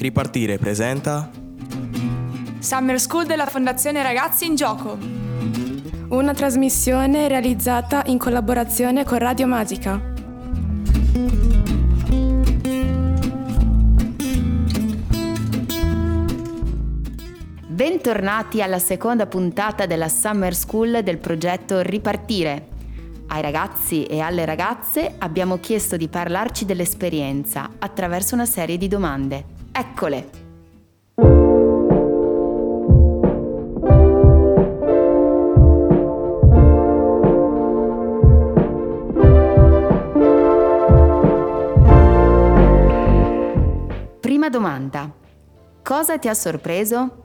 Ripartire presenta Summer School della Fondazione Ragazzi in Gioco. Una trasmissione realizzata in collaborazione con Radio Magica. Bentornati alla seconda puntata della Summer School del progetto Ripartire. Ai ragazzi e alle ragazze abbiamo chiesto di parlarci dell'esperienza attraverso una serie di domande. Eccole! Prima domanda. Cosa ti ha sorpreso?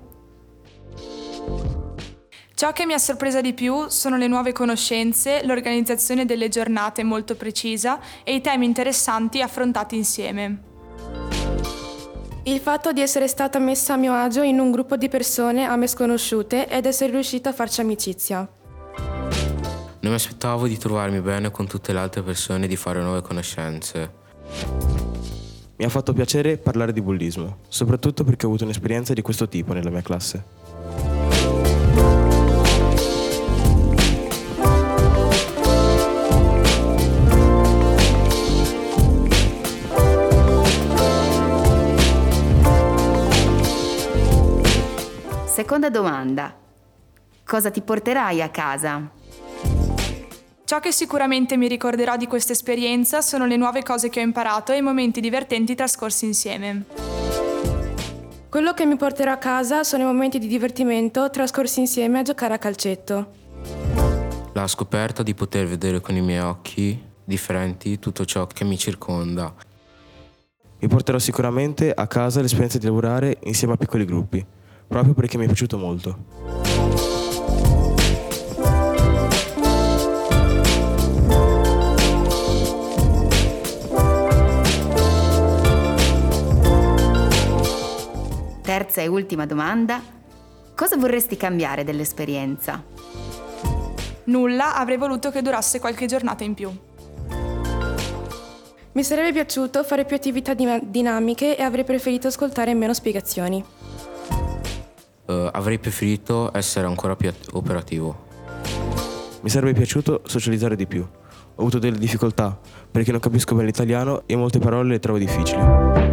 Ciò che mi ha sorpresa di più sono le nuove conoscenze, l'organizzazione delle giornate molto precisa e i temi interessanti affrontati insieme. Il fatto di essere stata messa a mio agio in un gruppo di persone a me sconosciute ed essere riuscita a farci amicizia. Non mi aspettavo di trovarmi bene con tutte le altre persone e di fare nuove conoscenze. Mi ha fatto piacere parlare di bullismo, soprattutto perché ho avuto un'esperienza di questo tipo nella mia classe. Seconda domanda. Cosa ti porterai a casa? Ciò che sicuramente mi ricorderò di questa esperienza sono le nuove cose che ho imparato e i momenti divertenti trascorsi insieme. Quello che mi porterò a casa sono i momenti di divertimento trascorsi insieme a giocare a calcetto. La scoperta di poter vedere con i miei occhi differenti tutto ciò che mi circonda. Mi porterò sicuramente a casa l'esperienza di lavorare insieme a piccoli gruppi, proprio perché mi è piaciuto molto. Terza e ultima domanda. Cosa vorresti cambiare dell'esperienza? Nulla, avrei voluto che durasse qualche giornata in più. Mi sarebbe piaciuto fare più attività dinamiche e avrei preferito ascoltare meno spiegazioni. Avrei preferito essere ancora più operativo. Mi sarebbe piaciuto socializzare di più. Ho avuto delle difficoltà perché non capisco bene l'italiano e molte parole le trovo difficili.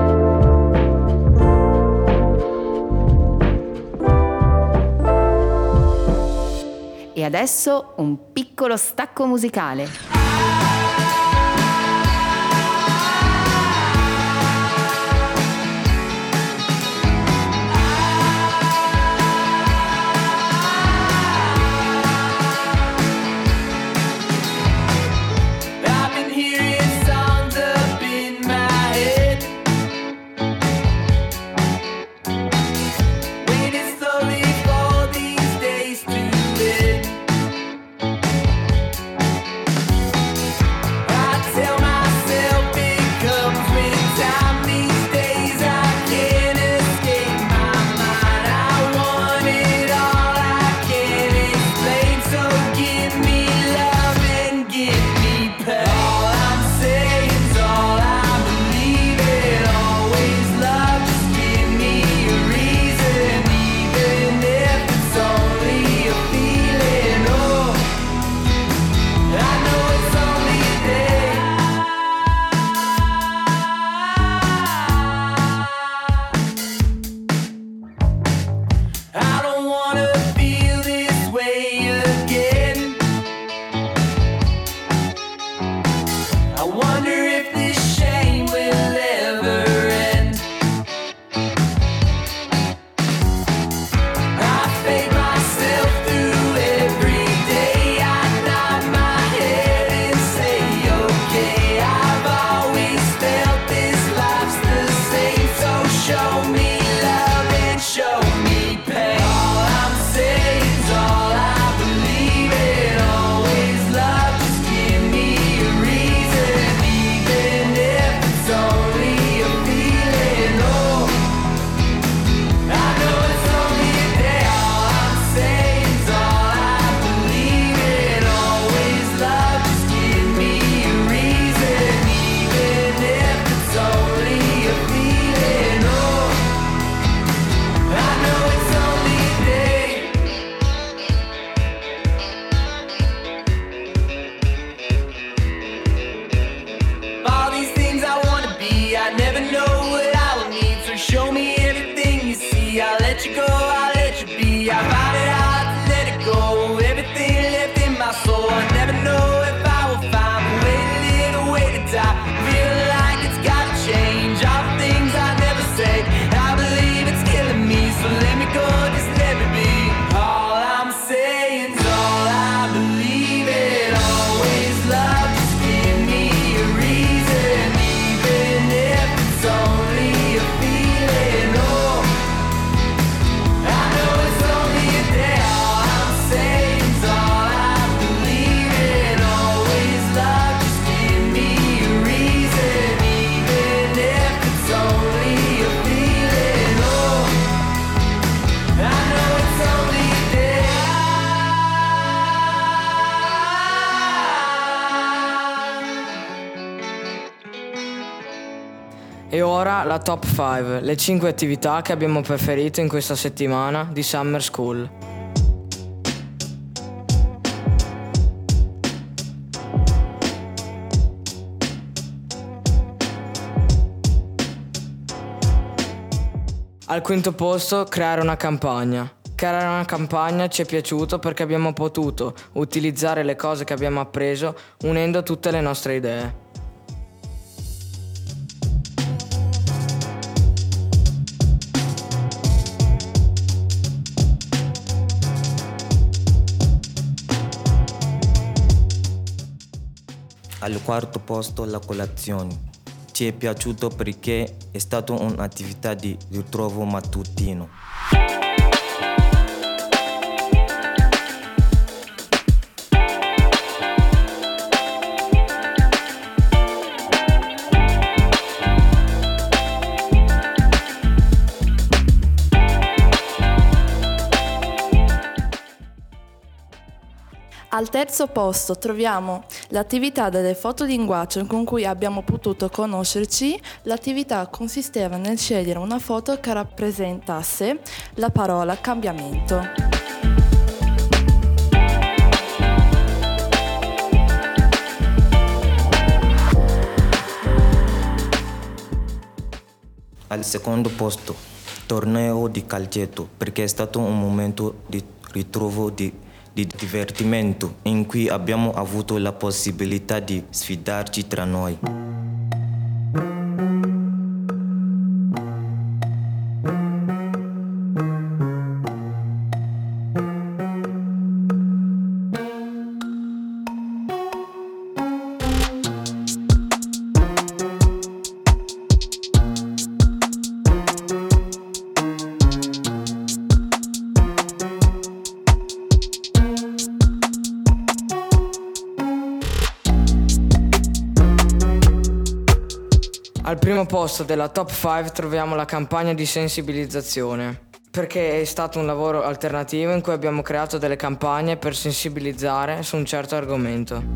E adesso un piccolo stacco musicale. E ora la top 5, le 5 attività che abbiamo preferito in questa settimana di Summer School. Al quinto posto, creare una campagna. Creare una campagna ci è piaciuto perché abbiamo potuto utilizzare le cose che abbiamo appreso unendo tutte le nostre idee. Al quarto posto la colazione. Ci è piaciuto perché è stata un'attività di ritrovo mattutino. Al terzo posto troviamo l'attività delle foto di linguaggio con cui abbiamo potuto conoscerci. L'attività consisteva nel scegliere una foto che rappresentasse la parola cambiamento. Al secondo posto, torneo di calcetto, perché è stato un momento di ritrovo di divertimento in cui abbiamo avuto la possibilità di sfidarci tra noi. Al primo posto della top 5 troviamo la campagna di sensibilizzazione, perché è stato un lavoro alternativo in cui abbiamo creato delle campagne per sensibilizzare su un certo argomento.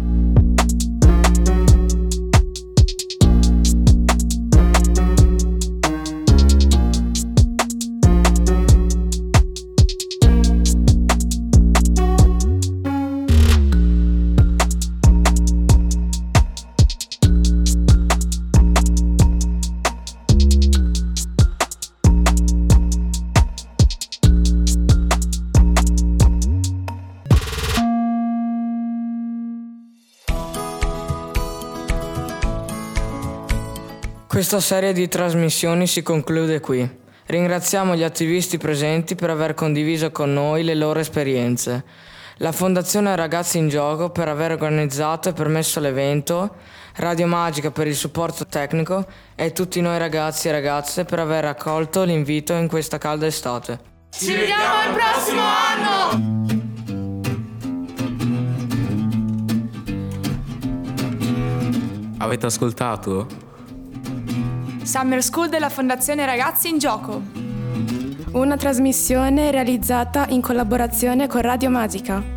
Questa serie di trasmissioni si conclude qui. Ringraziamo gli attivisti presenti per aver condiviso con noi le loro esperienze, la Fondazione Ragazzi in Gioco per aver organizzato e permesso l'evento, Radio Magica per il supporto tecnico e tutti noi ragazzi e ragazze per aver accolto l'invito in questa calda estate. Ci vediamo il prossimo anno! Avete ascoltato? Summer School della Fondazione Ragazzi in Gioco. Una trasmissione realizzata in collaborazione con Radio Magica.